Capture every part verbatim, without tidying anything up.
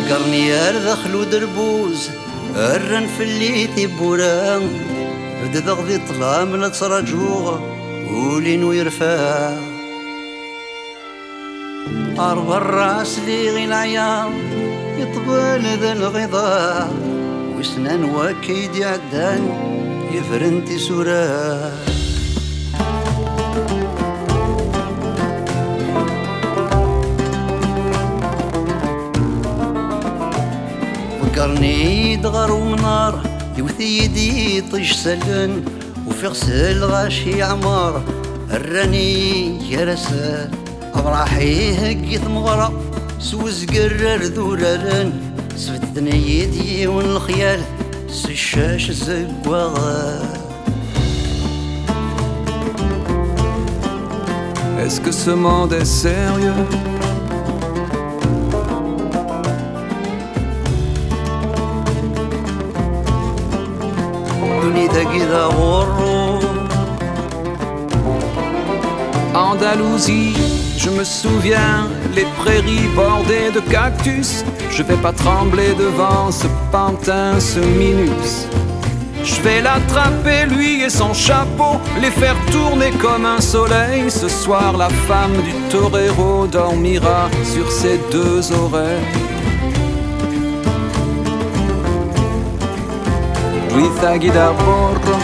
فكرني ارذخ لو دربوز الرن في اللي تبورا بدا غدي طلع من تراجوغ ولين ويرفع أربع الراس لي غي العيام يطبل ذا الغضاء وسنان وكيد يعدان يفرنتي سورة فكرني دغر ومنار يوثي يدي طيش سلن وفي غسل غاشي عمار الراني كرسان أبراحي هكيت مغرى سوز قرر ذورارن سفتني يدي والخيال سشاش زقواغا. Est-ce que ce monde est sérieux? دنيا كذا غرو Andalousie, je me souviens, les prairies bordées de cactus. Je vais pas trembler devant ce pantin, ce minus. Je vais l'attraper, lui et son chapeau, les faire tourner comme un soleil. Ce soir, la femme du torero dormira sur ses deux oreilles. Luisa Guidaporro.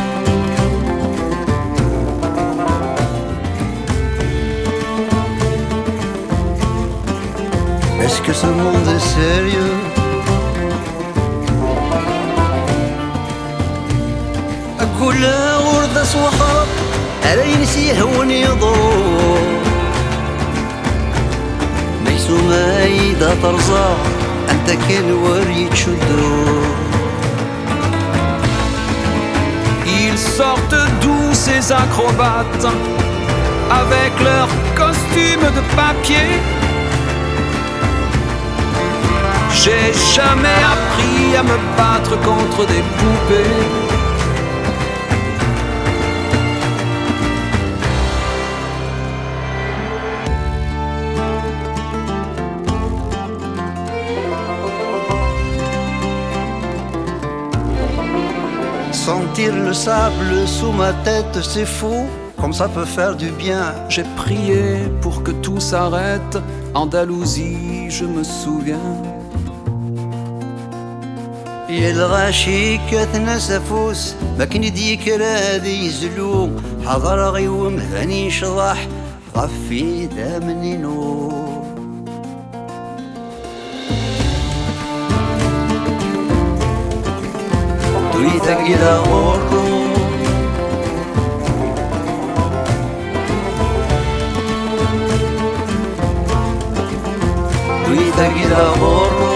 Est-ce que ce monde est sérieux? أقول ورد أسوخر على ينسيه ونيضور ميسو مايدا ترزا أنت كان وريد شدو. Ils sortent d'où ces acrobates avec leurs costumes de papier? J'ai jamais appris à me battre contre des poupées. Sentir le sable sous ma tête, c'est fou, comme ça peut faire du bien. J'ai prié pour que tout s'arrête. Andalousie, je me souviens. يا الغاشي كتنسى فوس ما كان يديك رادي يزلو حضر غيوم ثاني شضاح غفي دامني نور. تريدك إلى غرو تريدك إلى غرو